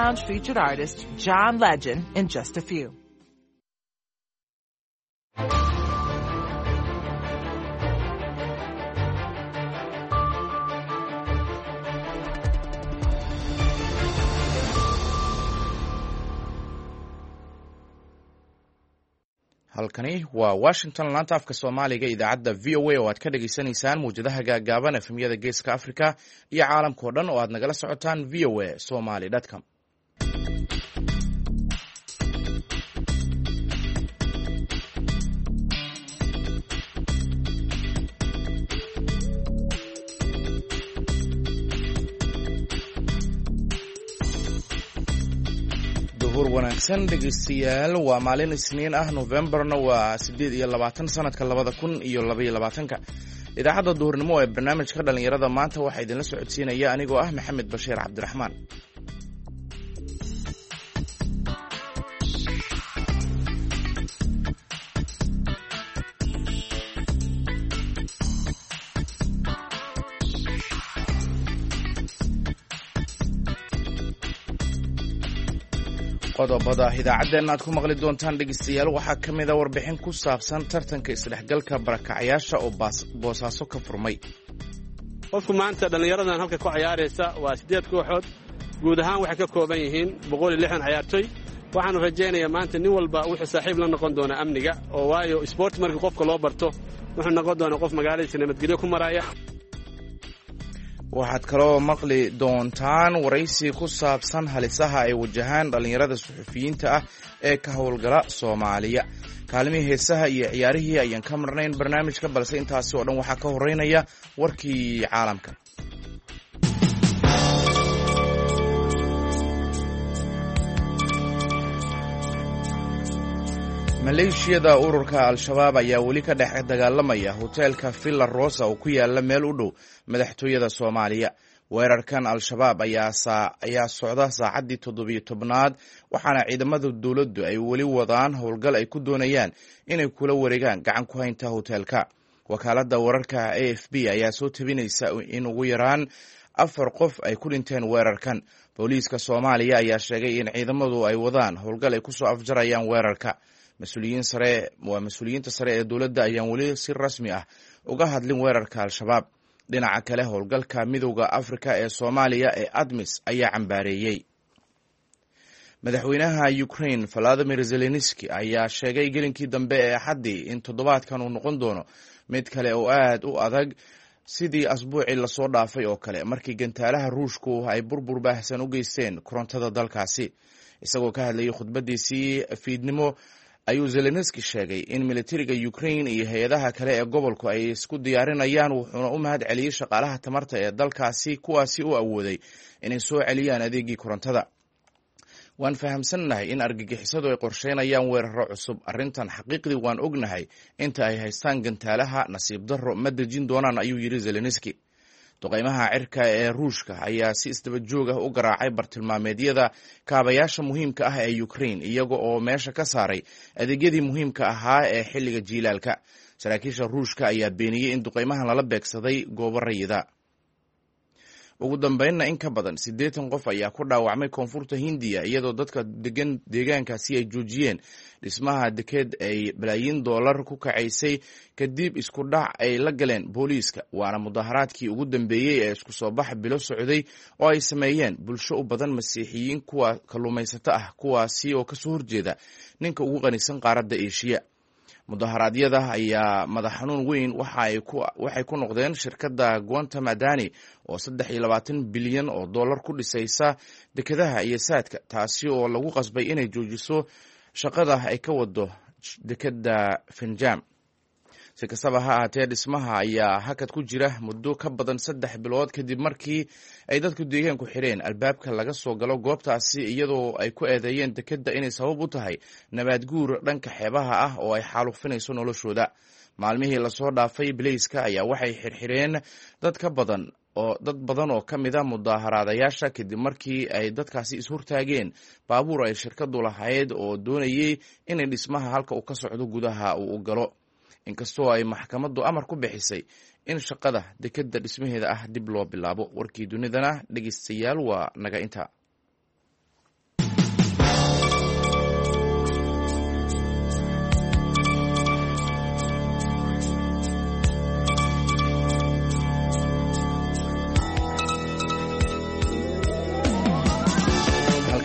Lounge featured artist John Legend in just a few. halkani waa Washington laanta afka Soomaaliga idaacadda VOA oo aad ka dhageysanaysaan muujadaha gaagaaban efemyada Geeska Afrika iyo caalamka oo dhan oo aad nagala socotaan voasomali.com. wanaagsan dhegeystayaal waa maalin Isniin ah Novemberna waa 28 sanadka 2022 idaacadda duhurnimo ee barnaamijka dhalinyarada maanta waxaa idinla socodsiinaya anigoo ah Maxamed Bashiir Cabdiraxmaan. qodobada idaacaddeena aad ku maqli doontaan dhegeystayaal waxaa ka mid ah warbixin ku saabsan tartanka isdhexgalka barakacayaasha oo boosaaso ka furmay. qofku maanta dhallinyaradan halka ku ciyaaraysa waa 8 kooxood guud ahaan waxay ka kooban yihiin 160 ciyaartoy waxaanu rajaynayaa maanta nin walba wuxuu saaxiib la noqon doona amniga oo waayo sport markii qofka loo barto wuxuu noqon doonaa qof magaaladiisa nabadgelyo ku maraya. waxaad kaloo maqli doontaan waraysi ku saabsan halisaha ay wajahaan dhallinyarada suxufiyiinta ah ee ka howlgala Soomaaliya. kaalmihii heesaha iyo ciyaarihii ayaan ka marnayn barnaamijka, balse intaasi oo dhan waxaa ka horeynaya warkii caalamka. maleeshiyada ururka Al-Shabaab ayaa weli ka dhex dagaalamaya hoteelka Villa Rosa oo ku yaala meel u dhow madaxtooyada Soomaaliya. weerarkan Al-Shabaab ayaa socda saacadii 17aad waxaana ciidamada dawladdu ay weli wadaan howlgal ay ku doonayaan inay kula wareegaan gacan ku haynta hoteelka. wakaaladda wararka AFP ayaa soo tabinaysa in ugu yaraan 4 qof ay ku dhinteen weerarkan. booliiska Soomaaliya ayaa sheegay in ciidamadu ay wadaan howlgal ay ku soo afjarayaan weerarka. mas-uuliyiinta sare ee dawladda ayaan weli si rasmi ah uga hadlin weerarka Al-Shabaab. dhinaca kale howlgalka midowda Afrika ee Soomaaliya ee ADMIS ayaa cambaareeyey. madaxweynaha Ukraine Volodymyr Zelensky ayaa sheegay gelinkii dambe ee Axaddii in toddobaadkan uu noqon doono mid kale oo aad u adag sidii asbuucii lasoo dhaafay oo kale markii gantaalaha Ruushku ay burbur baahsan u geysteen korontada dalkaasi. isagoo ka hadlayay khudbadiisii fiidnimo ayuu Zelensky sheegay in militariga Ukraine iyo hay'adaha kale ee gobolku ay isku diyaarinayaan, wuxuuna u mahad celiyay shaqaalaha tamarta ee dalkaasi kuwaasi u awooday inay soo celiyaan adeegii korontada. waan fahamsannahay in argagixisadu ay qorsheynayaan weeraro cusub. arrintan xaqiiqdii waan ognahay inta ay haystaan gantaalaha nasiib darro ma dejin doonaan, ayuu yidhi Zelensky. duqeymaha cirka ee Ruushka ayaa si isdaba joog ah u garaacay bartilmaameedyada kaabayaasha muhiimka ah ee Ukraine iyaga oo meesha ka saaray adeegyadii muhiimka ahaa ee xilliga jiilaalka. saraakiisha Ruushka ayaa beeniyey in duqeymahan lala beegsaday goobo rayida. ugu dambeynna in ka badan 80 qof ayaa ku dhaawacmay koonfurta Hindiya iyadoo dadka degan deegaankaasi ay joojiyeen dhismaha deked ay bilaayin dollar ku kacaysay kadib isku dhac ay la galeen booliiska. waana mudaharaadkii ugu dambeeyey ee isku soo bax bilo socday oo ay sameeyeen bulsho u badan masiixiyiin kuwa kalluumaysato ah kuwaasi oo kasoo horjeeda ninka ugu qanisan qaaradda Aasiya. mudaharaadyada ayaa madax xanuun weyn waxay ku noqdeen shirkadda Quantum Adani oo 23 bilyan oo dollar ku dhisaysa dekedaha iyo saadka, taasi oo lagu qasbay inay joojiso shaqada ay ka wado dekedda Finjam. si kastaba ha ahaatee dhismaha ayaa hakad ku jira muddo ka badan 3 bilood kadib markii ay dadku deegaanku xireen albaabka laga soo galo goobtaasi iyadoo ay ku eedeeyeen dekedda inay sabab u tahay nabaad guur dhanka xeebaha ah oo ay xaalufinayso noloshooda. maalmihii lasoo dhaafay bilayska ayaa waxay xirxireen dad badan oo ka mid ah mudaharaadayaasha kadib markii ay dadkaasi ishortaageen baabuur ay shirkadu lahayd oo doonayay inay dhismaha halka uu ka socdo gudaha uu u galo. inkastoo ay maxkamaddu amar ku bixisay in shaqada dekedda dhismaheeda ah dib loo bilaabo. warkii dunidana dhegeystayaal waa naga inta.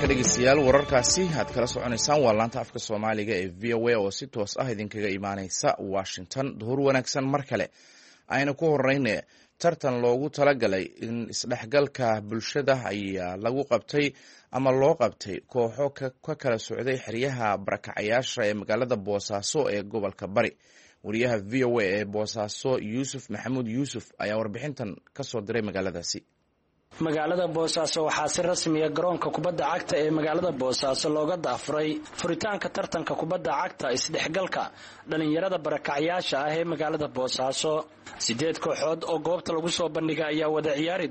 halka dhegeystayaal wararkaasi aad kala soconaysaan waa laanta afka soomaaliga ee VOA oo si toos ah idinkaga imaaneysa Washington. duhur wanaagsan mar kale ayna ku horeyne tartan loogu talagalay in isdhexgalka bulshada ayaa lagu qabtay ama loo qabtay kooxo ka kala socday xeryaha barakacayaasha ee magaalada Boosaaso ee gobolka Bari. wariyaha VOA ee Boosaaso Yuusuf Maxamuud Yuusuf ayaa warbixintan ka soo diray magaaladaasi. magaalada Boosaaso waxaa si rasmi ah garoonka kubadda cagta ee magaalada Boosaaso looga daafuray furitaanka tartanka kubadda cagta isdhexgalka dhalinyarada barakacayaasha ah ee magaalada Boosaaso. 8 kooxood oo goobta lagu soo bandhigay ayaa wada ciyaari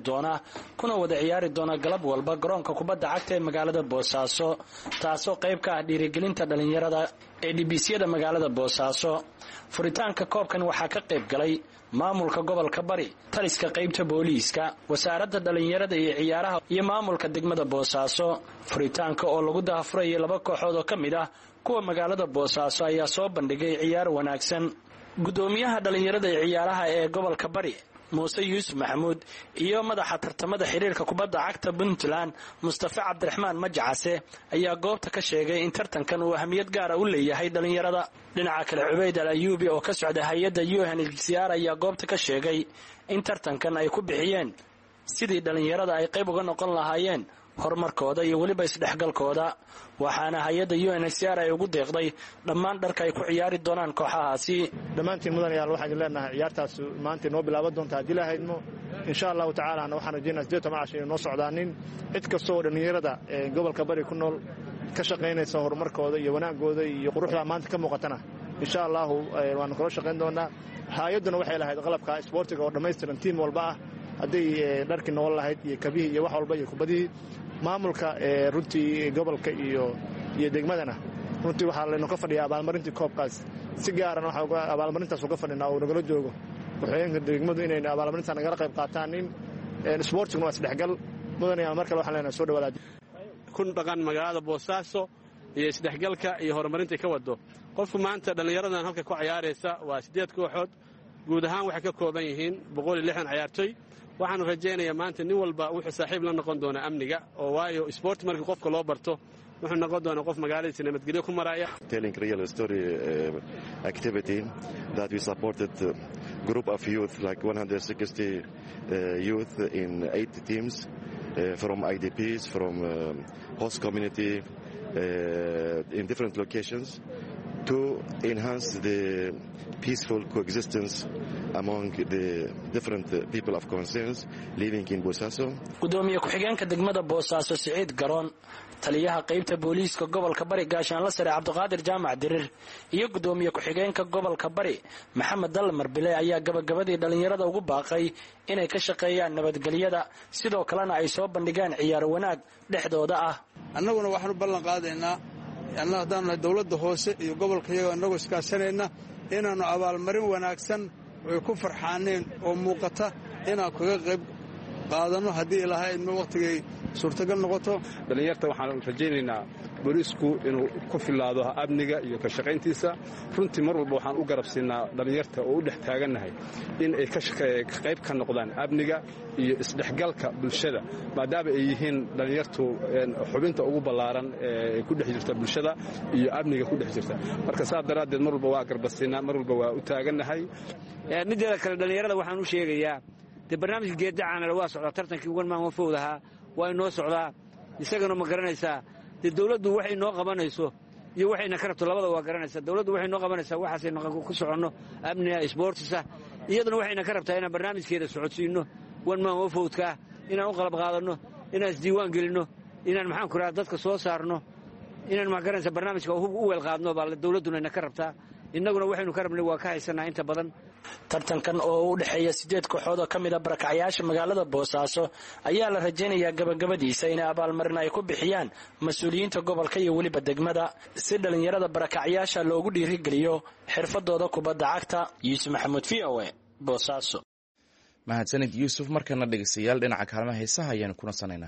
doona galab walba garoonka kubadda cagta ee magaalada Boosaaso, taasoo qayb ka ah dhiirigelinta dhalinyarada ee DBC-yada magaalada Boosaaso. furitaanka koobkan waxaa ka qayb galay maamulka gobolka Bari, taliska qaybta booliiska, wasaaradda dhalinyarada iyo ciyaaraha iyo maamulka degmada Boosaaso. furitaanka oo lagu daafurayay 2 kooxood oo ka mid ah kuwa magaalada Boosaaso ayaa soo bandhigay ciyaar wanaagsan. gudoomiyaha dhalinyarada iyo ciyaaraha ee gobolka Bari Muuse Yuusuf Maxamuud iyo madaxa tartamada xiriirka kubadda cagta Puntland Mustafa Cabdiraxmaan Majacase ayaa goobta ka sheegay in tartankan uu ahmiyad gaar ah u leeyahay dhalinyarada. dhinaca kale Cubayd Al-Ayubi oo ka socda hay'adda UNHCR ayaa goobta ka sheegay in tartankan ay ku bixiyeen sidii dhalinyarada ay qayb uga noqon lahaayeen horumarkooda iyo waliba isdhexgalkooda, waxaana hay'adda UNHCR ay ugu deeqday dhammaan dharka ay ku ciyaari doonaan kooxahaasi. dhammaantiin mudanayaal waxaan leenahay ciyaartaas maanta noo bilaaban doonta haddii la haydmo insha Allah ta'ala waxaan rajaynayaa 18 inay noo socdaanin cid kastoo dhalinyarada ee gobolka Bari ku nool ka shaqeynaysa horumarkooda iyo wanaagooda iyo quruxda maanta ka muuqatana insha Allah waan kula shaqeyn doonaa. hay'aduna waxay lahayd qalabka isboortiga oo dhameystiran tiim walba ah haddii dharkii nool lahayd iyo kabihi iyo wax walba iyo kubadii maamulka runtii gobolka iyo degmadana runtii waxaa la ka fadhiyaa abaalmarintii koobkaas si gaar ah waxa abaalmarintaas uga fadhinaa oo nagala joogo waxayna degmadu inay abaalmarinta nagala qayb qaataan in isboortigu waa isdhexgal mudanayaa markale waxaan leenahay soo dhawaada kun dhaqan magaalada Boosaaso iyo isdhexgalka iyo horumarinta ka wado. qofku maanta dhalinyaradan halka ku ciyaareysa waa 8 kooxood, guud ahaan waxay ka kooban yihiin 160 ciyaartoy. waxaan rajaynayaa maanta nin walba wuxuu saaxiib la noqon doona amniga oo waayo sport markii qofka loo barto wuxuu noqon doona qof magaaladiisa nabadgelyo ku maraya. Telling real story activity that we supported group of youth like 160 youth in 8 teams from IDPs, from host community in different locations to enhance the peaceful coexistence among the different people of concerns living in Boosaaso. gudoomiye ku-xigeenka degmada Boosaaso Siciid Garoon, taliyaha qaybta booliiska gobolka Bari Gaashaanle Sare Cabdiqaadir Jaamac Dirir iyo gudoomiye ku-xigeenka gobolka Bari Maxamed Dalmar Bile ayaa gabagabadii dhalinyarada ugu baaqay inay ka shaqeeyaan nabadgelyada sidoo kalena ay soo bandhigaan ciyaar wanaag dhexdooda ah. annaguna waxaanu ballan qaadaynaa haddaan dawladda hoose iyo gobolka iyaga annagoo iskaashanayna inaannu abaalmarin wanaagsan ay ku farxaaneen oo muuqata inaan kaga qayb qaadanno haddii ilaahay idmo wakhtigay suurtagal noqoto. dhalinyarta waxaan rajaynaynaa booliisku inuu ku filaado amniga iyo ka shaqayntiisa. runtii mar walba waxaan u garabsiinaa dhalinyarta oo u dhex taagannahay in ay ka qayb ka noqdaan amniga iyo isdhexgalka bulshada maadaama ay yihiin dhalinyartu xubinta ugu ballaaran ee ku dhex jirta bulshada iyo amniga ku dhex jirta. marka saa daraaddeed mar walba waa garbasiinaa, mar walba waa u taagannahay. mideeda kale dhalinyarada waxaan u sheegayaa de barnaamijka geeddacaana waa socdaa, tartankii ugan maan wafowdahaa waa inoo socdaa, isagana ma garanaysaa dee dawladdu waxay noo qabanayso iyo waxayna ka rabto labada waa garanaysaa. dawladdu waxay noo qabanaysaa waxaasaynu ku soconno amniga isboortisa, iyaduna waxayna ka rabtaa inaan barnaamijkeeda socodsiinno wan maan wafowdkaa, inaan u qalab qaadanno, inaan isdiiwaan gelinno, inaan maxaan ku rahaa dadka soo saarno, inaan ma garanaysaa barnaamijka u weel qaadno baa dawladduna ina ka rabtaa. innaguna waxaynu ka rabnay waa ka haysanaa inta badan. tartankan oo u dhexeeya 8 kooxood oo ka mid ah barakacayaasha magaalada Boosaaso ayaa la rajaynayaa gabagabadiisa in abaalmarin ay ku bixiyaan mas'uuliyiinta gobolka iyo waliba degmada si dhalinyarada barakacayaasha loogu dhiirigeliyo xirfadooda kubadda cagta. Yuusuf Maxamuud VOA Boosaaso. mahadsanid Yuusuf. markana dhegeystayaal dhinaca kaalmaha heesaha ayaan kuna sanaynaa.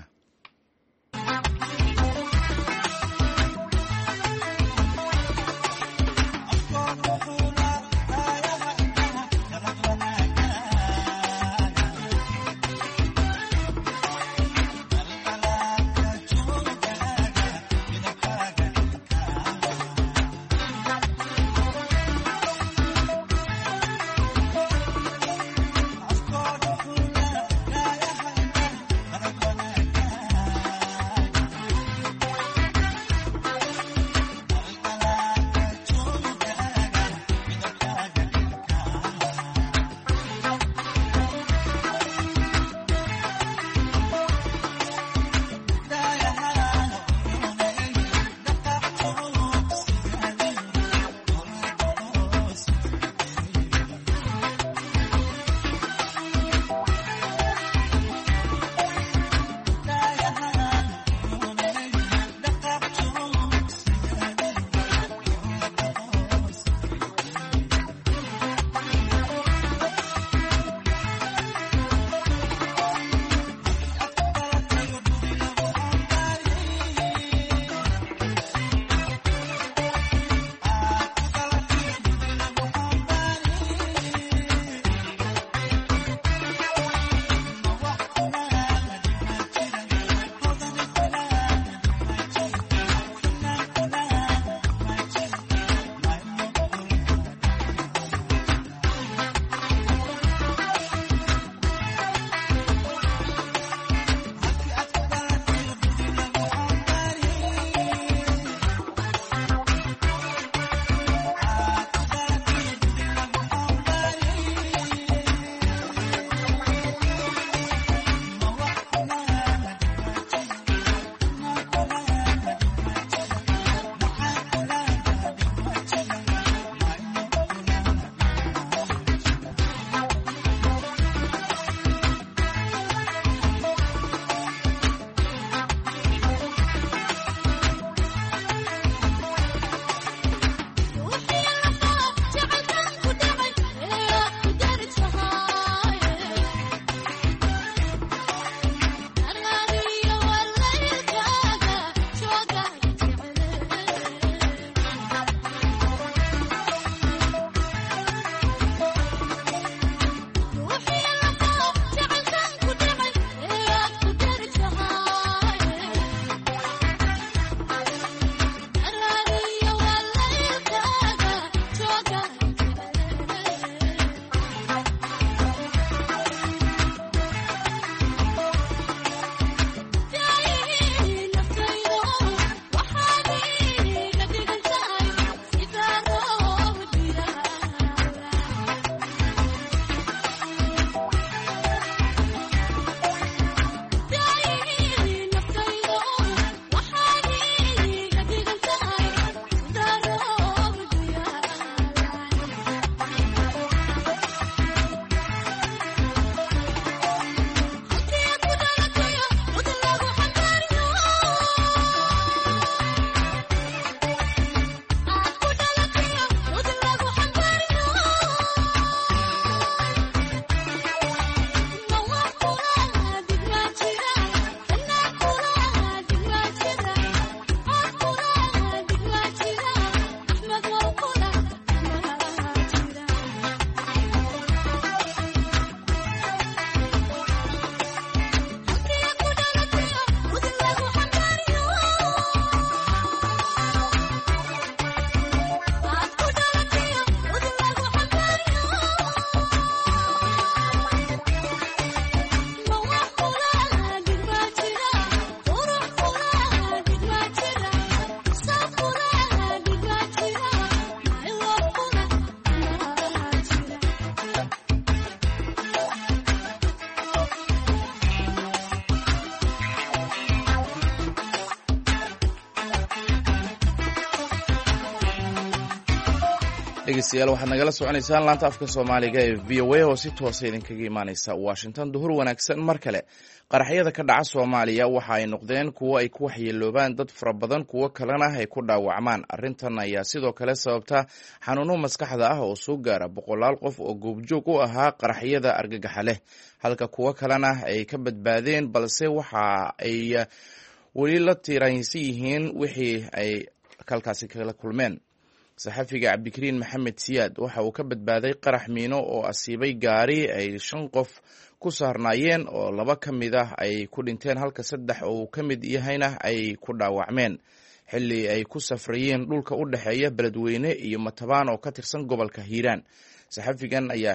dhegeystayaal waxaad nagala soconaysaan laanta afka soomaaliga ee v o a oo si toosa idinkaga imaaneysa washington. duhur wanaagsan mar kale. qaraxyada ka dhaca soomaaliya waxa ay noqdeen kuwo ay ku waxyeeloobaan dad fara badan, kuwo kalena ay ku dhaawacmaan. arrintan ayaa sidoo kale sababta xanuuno maskaxda ah oo soo gaara boqolaal qof oo goobjoog u ahaa qaraxyada argagaxa leh, halka kuwo kalena ay ka badbaadeen, balse waxa ay weli la tiiraansan yihiin wixii ay halkaasi kala kulmeen. saxafiga cabdikariin maxamed siyaad waxa uu ka badbaaday qarax miino oo asiibay gaari ay 5 qof ku saarnaayeen, oo 2 ka mid ah ay ku dhinteen halka 3 oo ka mid yahayna ay ku dhaawacmeen xilli ay ku safrayeen dhulka u dhexeeya Beledweyne iyo Matabaan oo ka tirsan gobolka Hiiraan. saxafigan ayaa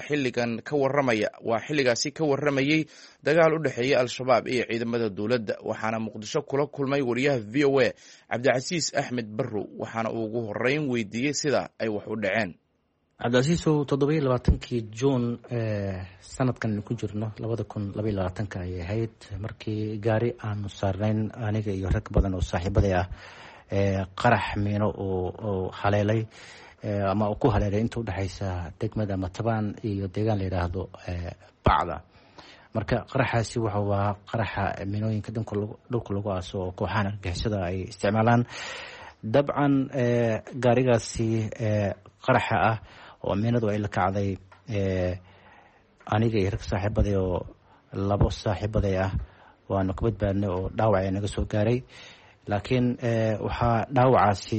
xilligaasi ka waramayay dagaal u dhexeeya al-shabaab iyo ciidamada dowladda, waxaana muqdisho kula kulmay wariyaha v o a cabdicasiis axmed barrow, waxaana uu ugu horeyn weydiiyey sida ay wax u dhaceen. cabdicasiisow 27kii juun sanadkan ku jirno 2022 ayay ahayd markii gaari aanu saarnayn aniga iyo rag badan oo saaxiibaday ah qarax miino oo haleelay ama uu ku haleelay inta u dhaxaysa degmada Matabaan iyo deegaan la yiraahdo Bacda. marka qaraxaasi waxa waa qaraxa miinooyinka dhulka lagu aaso oo kooxaha argagixisada ay isticmaalaan. dabcan gaarigaasi qaraxa ah oo miinadu ay la kacday aniga iyo rag saaxiibaday oo 2 saaxiibaday ah waanu ka badbaadnay oo dhaawac ay naga soo gaaray, laakiin waxaa dhaawacaasi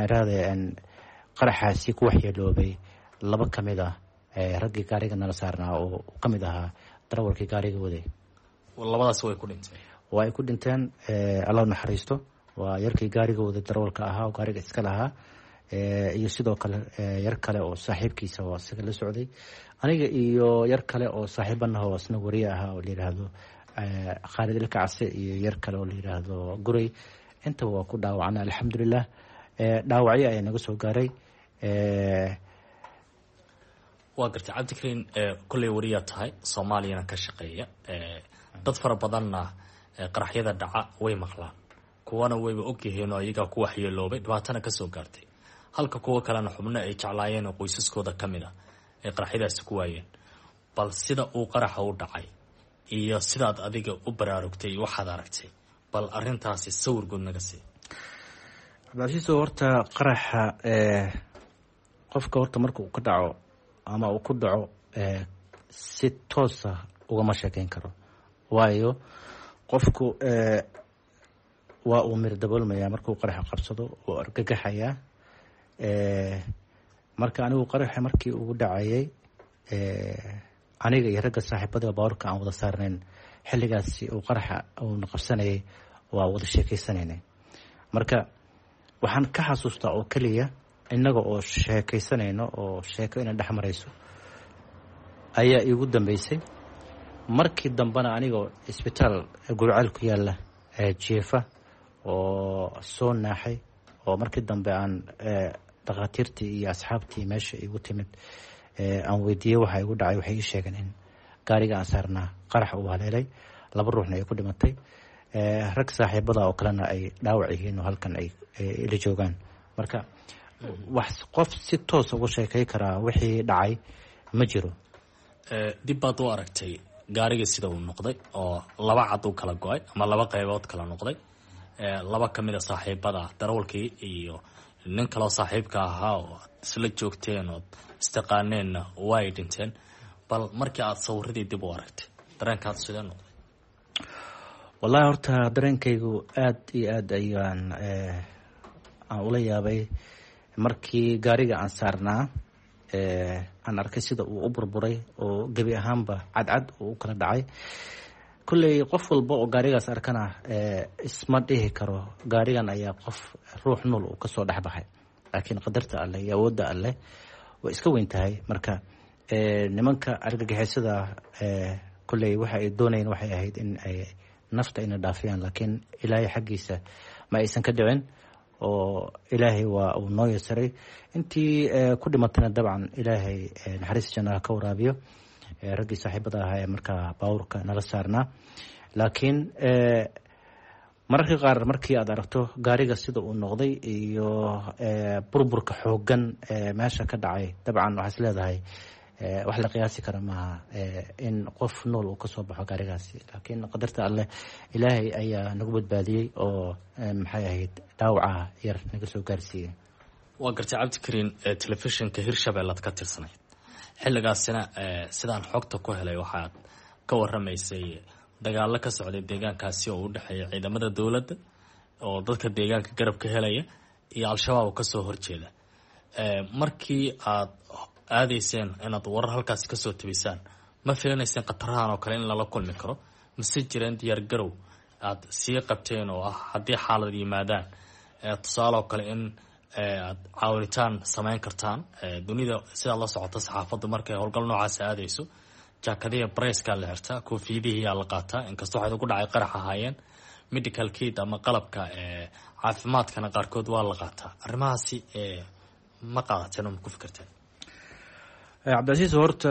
qaraxaasi ku waxyeeloobay 2 ka mid ah raggii gaariga nala saarnaa oo ka mid ahaa darawalkii gaariga waday. labadaas way ku dhinteen Allah naxariisto. waa yarkii gaariga waday darawalka ahaa oo gaariga iska lahaa, iyo sidoo kale yar kale oo saaxiibkiisa oo isaga la socday. aniga iyo yar kale oo saaxiibanaha oo isna wariye ahaa oo la yiraahdo Khalid Ilkacse iyo yar kale oo la yiraahdo Guray. inta waa ku dhaawacnay alxamdulillah. dhaawacyo ayaa naga soo gaaray. waa gartay cabdikariin, kulley wariyaa tahay soomaaliyana ka shaqeeya, dad fara badanna qaraxyada dhaca way maqlaan, kuwana wayba ogyihiin oo iyagaa ku waxyeeloobay, dhibaatana ka soo gaartay, halka kuwa kalena xubno ay jeclaayeen oo qoysaskooda ka mid ah ay qaraxyadaasi ku waayeen. bal sida uu qaraxa u dhacay iyo sidaad adiga u baraarugtay iyo waxaad aragtay, bal arrintaasi sawir guud naga sii. cabdicasiiso, horta qaraxa qofka horta marka uu ka dhaco ama uu ku dhaco si toosa ugama sheekeyn karo, waayo qofku waa uu mir daboolmaya markuu qaraxa qabsado oo argagaxaya. marka anigu qaraxa markii ugu dhacayay aniga iyo ragga saaxiibada baawarka aan wada saarnayn xilligaasi uu qaraxa uu qabsanayay waa wada sheekeysanaynay. marka waxaan ka xasuustaa oo kaliya inaga oo sheekeysanayno oo sheeko ina dhex marayso ayaa iigu dambeysay. markii dambena anigoo isbitaal Gurceel ku yaala jeefa oo soo naaxay, oo markii dambe aan dhaqaatiirtii iyo asxaabtii meesha igu timid aan weydiiyey waxa igu dhacay. waxay ii sheegeen in gaariga aan saarnaa qarax uu haleelay, 2 ruuxna ay ku dhimatay, rag saaxiibada oo kalena ay dhaawac yihiin oo halkan ay ila joogaan. marka wax qof si toos uga sheekay karaa wixii dhacay ma jiro. dib baad u aragtay gaariga sida uu noqday oo 2 cad u kala go'ay ama 2 qaybood kala noqday, 2 ka mid ah saaxiibada darawalkii iyo nin kale oo saaxiibka ahaa oo isla joogteen oo istaqaaneenna way dhinteen. bal markii aad sawirradii dib u aragtay dareenkaad sidee noqday? wallahi horta dareenkaygu aad iyo aad ayaan ula yaabay markii gaariga aan saarnaa aan arkay sida uu u burburay oo gebi ahaanba cadcad uu u kala dhacay. kulley qof walba oo gaarigaas arkana isma dhihi karo gaarigan ayaa qof ruux nool uu kasoo dhex baxay, laakiin qadarta alleh iyo awoodda alleh way iska weyn tahay. marka nimanka argagixisada kulley waxa ay doonayeen waxay ahayd in ay nafta ina dhaafiyaan, laakiin ilaahay xaggiisa ma aysan ka dhicin oo ilaahay waa uu noo yasaray. intii ku dhimatana dabcan ilaahay naxariis jannaha ka waraabiyo raggii saaxiibada ahaa ee markaa baawurka nala saarnaa. laakiin mararka qaar markii aad aragto gaariga sida uu noqday iyo burburka xoogan meesha ka dhacay dabcan waxaa is leedahay wax la qiyaasi kara maaha in qof nool uu kasoo baxo gaarigaasi, laakiin qadarta alleh ilaahay ayaa nagu badbaadiyey oo maxay ahayd dhaawaca yar naga soo gaarsiiyey. waa gartay cabdikariin, telefishinka hirshabeellaad ka tirsanayd xilligaasina sidaan xogta ku helay waxaad ka waramaysay dagaalo ka socday deegaankaasi oo u dhexeeya ciidamada dowladda oo dadka deegaanka garab ka helaya iyo al-shabaab oo kasoo horjeeda. markii aad aadayseen inaad warar halkaasi kasoo tabisaan, ma filanayseen khatarahan oo kale in lala kulmi karo, mase jireen diyaar garow aad sii qabteen oo ah haddii xaalad yimaadaan tusaale oo kale in aad caawinitaan samayn kartaan? dunida sidaad la socoto saxaafaddu markay howlgal noocaas aadayso jaakadiya bareyskaa la xirtaa, koofiyadihiyaa la qaataa, inkastoo waxay ugu dhacay qarax ahaayeen medical kit ama qalabka caafimaadkana qaarkood waa la qaataa. arrimahaasi ma qaadateen oo ma ku fikirteen? cabdicasiis, horta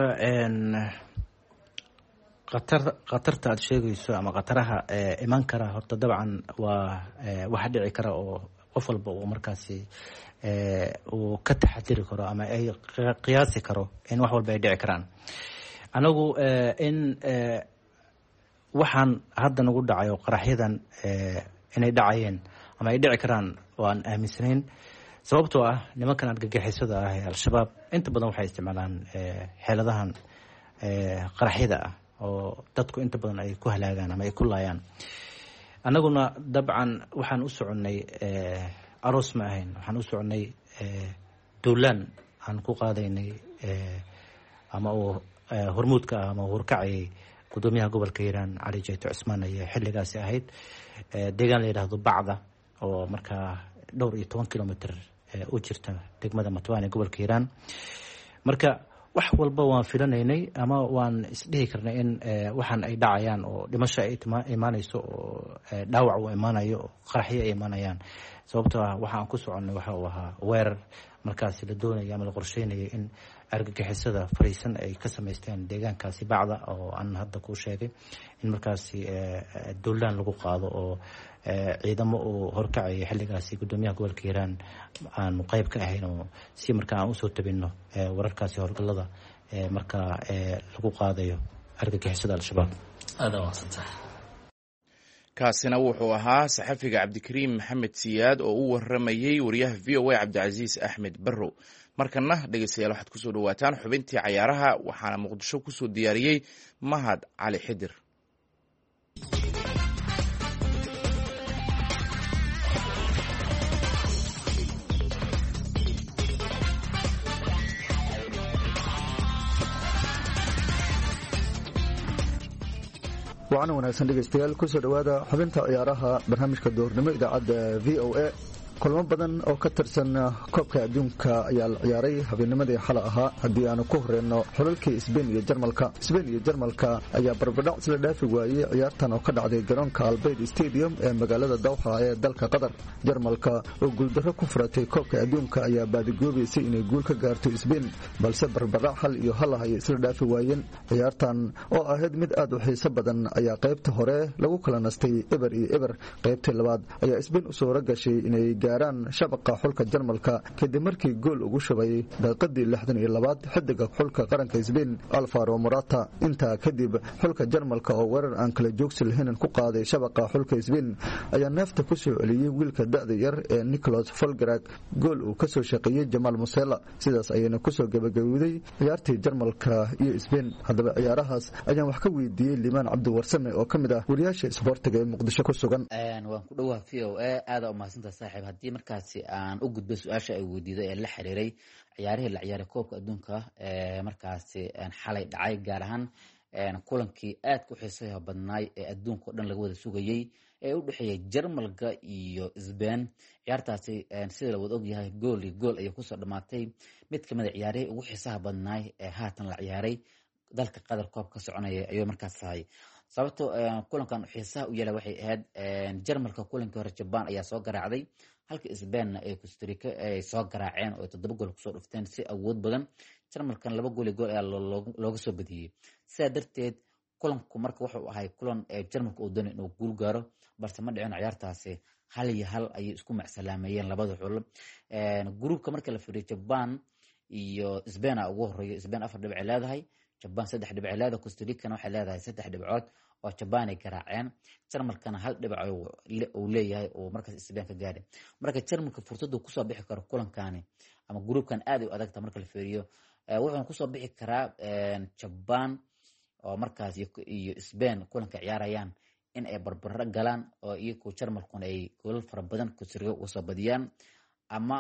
khatarta aad sheegayso ama khataraha iman kara horta dabcan waa waxa dhici kara oo qof walba uu markaasi uu ka taxadiri karo ama ay qiyaasi karo in wax walba ay dhici karaan. anagu in waxaan hadda nagu dhacayo qaraxyadan inay dhacayeen ama ay dhici karaan waan aaminsanayn, sababtoo ah nimankan argagixisada ah ee al-shabaab inta badan waxay isticmaalaan xeeladahan qaraxyada ah oo dadku inta badan ay ku halaagaan ama ay ku laayaan. annaguna dabcan waxaan u soconnay aroos ma ahayn, waxaan u soconnay dowlaan aan ku qaadaynay ama uu hormuudka ah ama hurkacayay gudoomiyaha gobolka hiiraan cali jeyto cusmaan ayay xilligaasi ahayd. deegaan la yidhaahdo bacda oo markaa dhowr iyo 10 kilomitr u jirta degmada matbaan ee gobolka hiiraan. marka wax walba waan filanaynay ama waan isdhihi karnay in waxaan ay dhacayaan oo dhimasho ay imaanayso oo dhaawac uu imaanayo oo qaraxyo ay imaanayaan, sababtoo ah waxaan ku soconnay waxa uu ahaa weerar markaasi la doonaya ama la qorsheynaya in argagixisada fariisan ay ka samaysteen deegaankaasi bacda oo aan hadda ku sheegay in markaasi dowlaan lagu qaado oo ciidamo uu horkacaya xilligaasi gudoomiyaha gobolka hiiraan aanu qayb ka ahayn oo si markaa aan usoo tabino wararkaasi howlgallada markaa lagu qaadayo argagixisada al-shabaab. aada waasantah. kaasina wuxuu ahaa saxafiga cabdikariim maxamed siyaad oo u waramayey wariyaha v o a cabdicasiis axmed barrow. markana dhegeystayaal waxaad kusoo dhawaataan xubintii cayaaraha, waxaana muqdisho kusoo diyaariyey mahad cali xidir. wacan wanaagsan dhegeystayaal, kusoo dhawaada xubinta ciyaaraha barnaamijka duhurnimo idaacadda v o a. kulamo badan oo ka tirsan koobka adduunka ayaa la ciyaaray habeennimadii xala ahaa. haddii aanu ku horeyno xulalkii Spain iyo Jarmalka ayaa barbadhac isla dhaafi waayey ciyaartan oo ka dhacday garoonka Albayd Stadium ee magaalada Dawxa ee dalka Qatar. Jarmalka oo guuldarro ku furatay koobka adduunka ayaa baadigoobaysay inay guul ka gaarto Spain, balse barbadhac 1-1 ay isla dhaafi waayeen. ciyaartan oo ahayd mid aad u xiiso badan ayaa qaybta hore lagu kala nastay eber iyo eber. qaybtii labaad ayaa Spain u soo ragashay inay gaaraan shabaqa xulka Jarmalka kadib markii gool ugu shubay daqiiqadii 62 xidiga xulka qaranka Spain Alvaro Morata. intaa kadib xulka Jarmalka oo weerar aan kala joogsi lahayn ku qaaday shabaqa xulka Spain ayaa neefta ku soo celiyay wiilka da'da yar ee Nicolas Fulgrag gool uu ka soo shaqeeyay Jamal Musiala. sidaas ayayna ku soo gabagabowday ciyaartii Jarmalka iyo Spain. haddaba ciyaarahaas ayaan wax ka weydiiyey Limaan Cabdi Warsame oo kamid ah wariyaasha isboortiga ee Muqdisho ku sugan. waan ku dhawahay VOA aad u mahadsantahay saaxiib. haddii markaasi aan u gudbo su-aasha ay weydiiday ee la xiriiray ciyaarihii la ciyaaray koobka adduunka markaasi xalay dhacay, gaar ahaan kulankii aad ku xiisaha badnaay ee adduunka oo dhan laga wada sugayey ee u dhexeeyay Jarmalka iyo Spain. ciyaartaasi sida la wada ogyahay gool iyo gool ayay kusoo dhamaatay. mid kamid a ciyaarihii ugu xiisaha badnaay ee haatan la ciyaaray dalka Qatar koob ka soconaya ayuu markaas tahay. sababtoo kulankan xiisaha u yeelay waxay ahayd Jarmalka kulankii hore Japan ayaa soo garaacday, halka Spain ay Costa Rica ay soo garaaceen oo 7 gool kusoo dhufteen si awood badan. Jarmalkan 2 gool iyo gool ayaa looga soo badiyay. sidaa darteed kulanku marka wuxuu ahay kulan Jarmalka uu doonay inuu guul gaaro, balse ma dhicin ciyaartaasi 1-1 ayay isku macsalaameeyeen labada xul groupka marka la fiiriyo Japan iyo Spain ugu horeeyo Spain 4 dhibic leedahay Japan 3 dhibic leedahay Costa Rica waxay leedahay 3 dhibcood oo Japan ay garaaceen Jarmalkana 1 dhibic uu leeyahay oo markaas Spain ka gaaray marka Jarmalka fursadu ku soo bixi karo kulankaani ama groupkan aad u adag marka la fiiriyo wuxuu ku soo bixi karaa Japan oo markaas iyo Spain kulanka ciyaarayaan in ay barbaro galaan oo iyagu Jarmalkuna ay gool fara badan ku soo badiyaan ama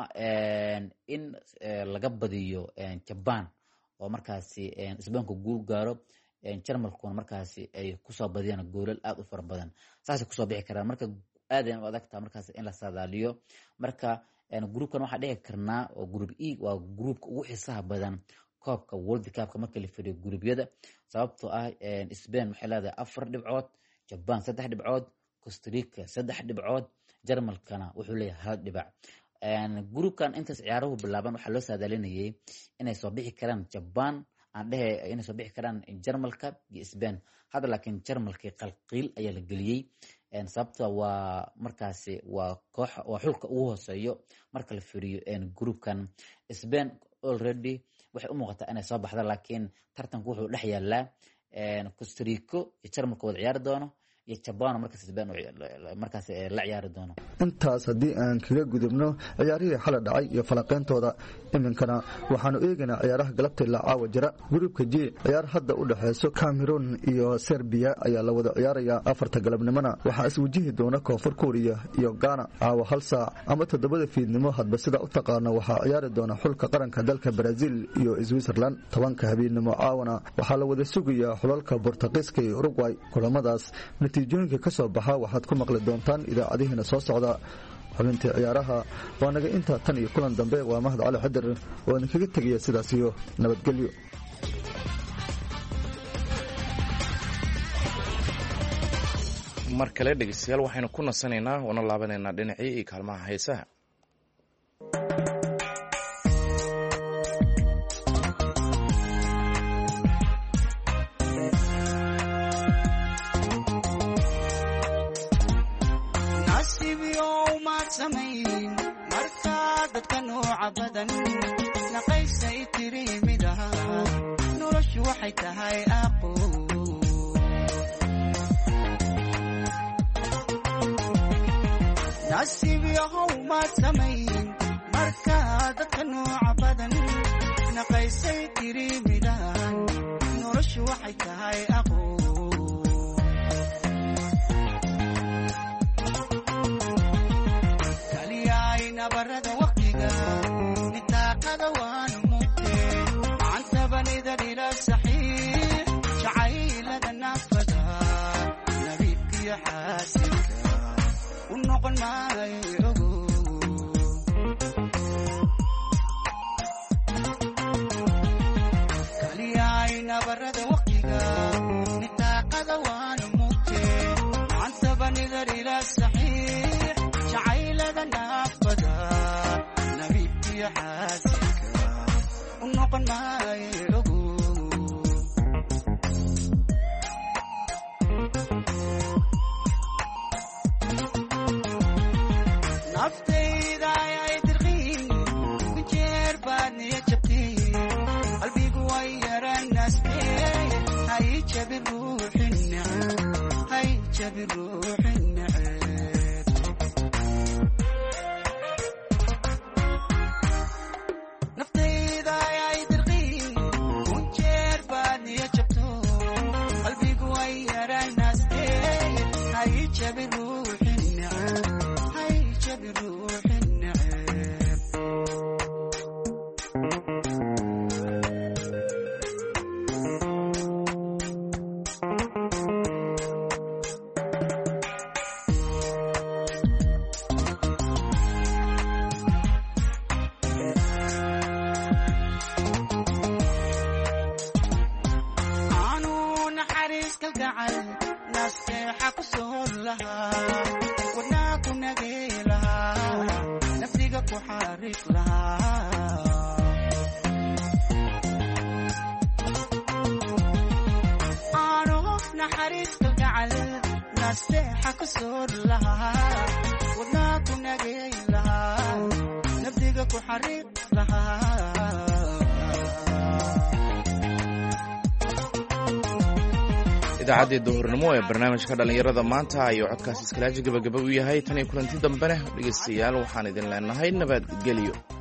in laga badiyo Japan oo markaas Spain ku guul gaaro Jarmalkuna markaas ay ku soo badiyaan goolal aad u fara badan saas ku soo bixi karaan marka aad u adagta markaas in la saadaaliyo marka groupkan waxa dhici karnaa oo group E waa groupka ugu xiisaha badan koobka World Cup marka la fiiriyo gruubyada sababtoo ah Spain waxay leedahay 4 dhibcood Japan 3 dhibcood Costa Rica 3 dhibcood Jarmalkana wuxuu leeyahay 1 dhibac groupkan intaas ciyaaruhu bilaaban waxa loo saadaalinayay inay soo bixi karaan Japan aan dhahay inay soo bixi karaan Jarmalka iyo Spain hada laakiin Jarmalka qalqiil ayaa la galiyay sababta waa markaasi waa koox waa xulka ugu hooseeyo marka la fiiriyo groupkan Spain already waxay u muuqataa inay soo baxda laakiin tartanku wuxuu dhex yaalaa Costa Rica iyo Jarmalka wada ciyaari doono iyo Japan markaas la ciyaari doono intaas haddii aan kaga gudubno ciyaarihii xalay dhacay iyo falaqeyntooda iminkana waxaanu eegaynaa ciyaaraha galabta ilaa caawa jira gruupka G ciyaar hadda u dhaxeyso Cameroon iyo Serbia ayaa la wada ciyaaraya 4 galabnimona waxaa is wajihi doona Koonfur Korea iyo Ghana caawa 1 saac ama 7 fiidnimo hadba sida u taqaano waxaa ciyaari doona xulka qaranka dalka Brazil iyo Switzerland 10 habeenimo caawana waxaa la wada sugayaa xulalka Portugiiska iyo Uruguay kulamadaas natiijooyinka ka soo baxa waxaad ku maqli doontaan idaacadihiina soo socda xubintii ciyaaraha waa naga inta tan iyo kulan dambe waa Mahad Cali Xadir oo idinkaga tegaya sidaas iyo nabadgelyo mar kale dhegeystayaal waxaynu ku nasanaynaa oo na laabanaynaa dhinacii iyo kaalmaha heesaha nasteexa ku soor lahaa wadnaa ku nageyn lahaa nafdiga ku xariiq lahaa idaacaddii duhurnimo ee barnaamijka dhallinyarada maanta ayuu codkaas iskalaaji gabagaba u yahay tan iyo kulanti dambena dhegaystayaal waxaan idin leenahay nabadgelyo.